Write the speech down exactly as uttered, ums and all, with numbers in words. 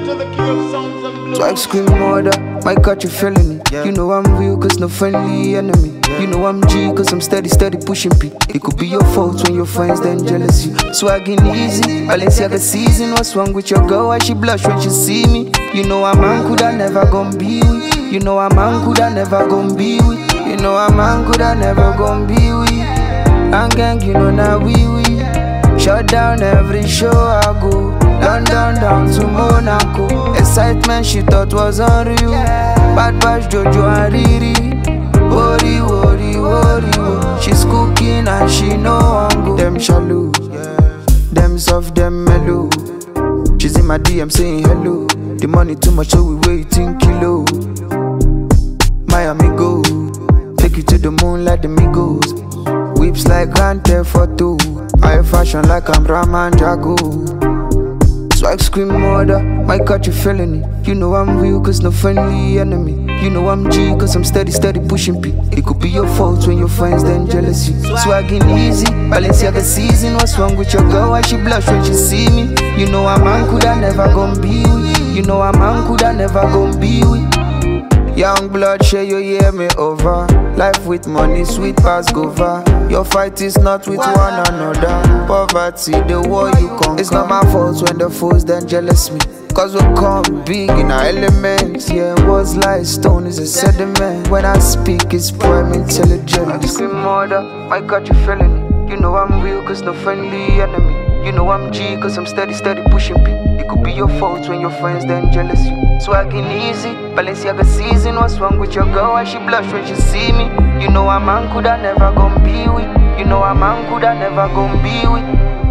So I scream murder, might catch you felony. You know I'm real cause no friendly enemy. You know I'm G cause I'm steady, steady pushing P. It could be your fault when your friends then jealous you. Swagging easy, Balenciaga season. What's wrong with your girl? Why she blush when she see me? You know a man coulda never gon' be with. You know a man coulda never gon' be with. You know a man coulda never gon' be with. And gang, you know now we we shut down every show I go. London down to Monaco. Excitement she thought was unreal. Bad Bash, Jojo and Riri. Worry, worry, worry, worry. She's cooking and she know I'm good. Them shallow, them soft, them mellow. She's in my D M saying hello. The money too much so we waiting kilo. Miami go, take you to the moon like the Migos. Whips like Grand Theft Auto. High fashion like I'm Raman Jago. Swag scream murder, might catch you felony. You know I'm real cause no friendly enemy. You know I'm G cause I'm steady, steady pushing P. It could be your fault when your friends then jealous you. Swagging easy, Balenciaga season. What's wrong with your girl? Why she blush when she see me? You know a man coulda never gon' be with. You know a man coulda never gon' be with. Young blood, share you hear me over. Life with money, sweet pass go far. Your fight is not with one another. Poverty, the war you conquer. It's not my fault when the foes then jealous me. Cause we come big in our elements. Yeah, words like stone is a sediment. When I speak, it's prime intelligence. I scream murder, I got you felony. You know I'm real cause no friendly enemy. You know I'm G cause I'm steady, steady pushing P. It could be your fault when your friends then jealous you. Swagging easy, Balenciaga season. What's wrong with your girl? Why she blush when she see me? You know a man coulda never gon' be with. You know a man coulda never gon' be with.